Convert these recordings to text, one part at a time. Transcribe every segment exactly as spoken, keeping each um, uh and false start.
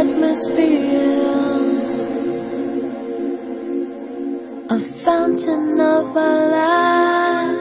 atmosphere, a fountain of our life.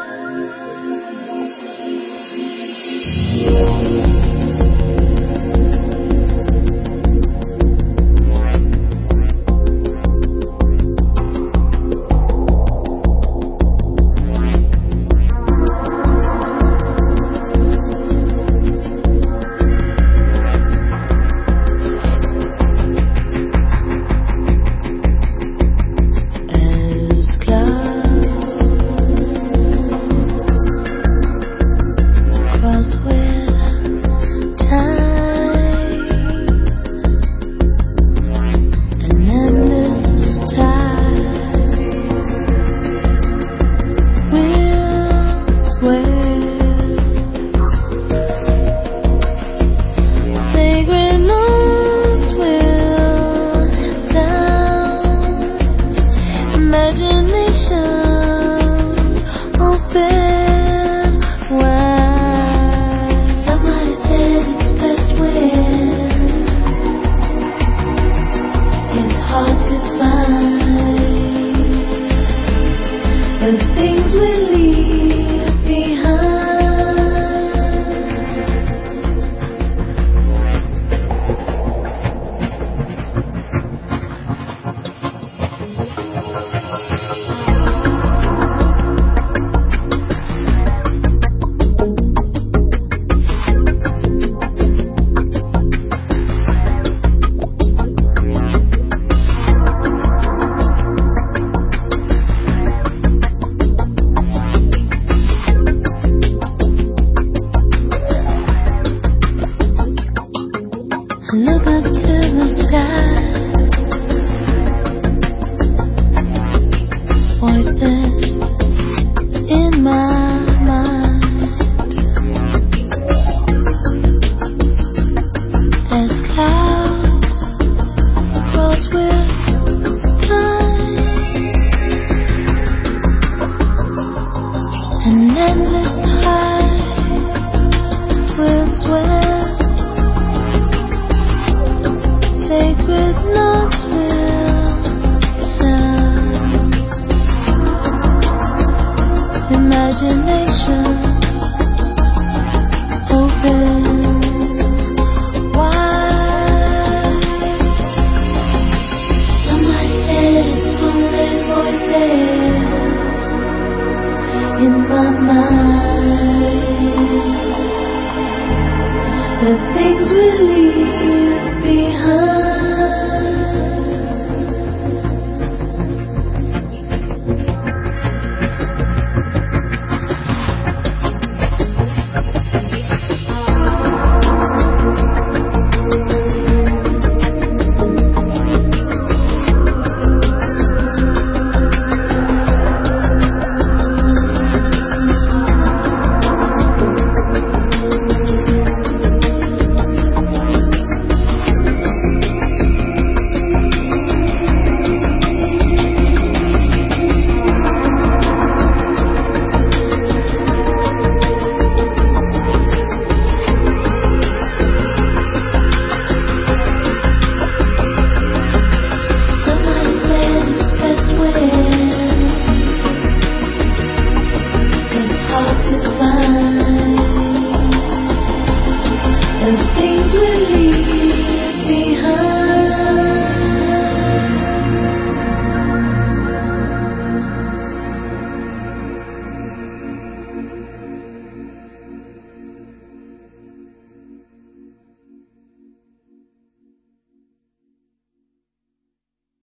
Look up to the sky. Voices in my mind as clouds cross with time. An endless tide will swim. Sacred notes will sound. Imaginations open wide. Somebody said it's only voices in my mind. The things we leave behind. Things will leave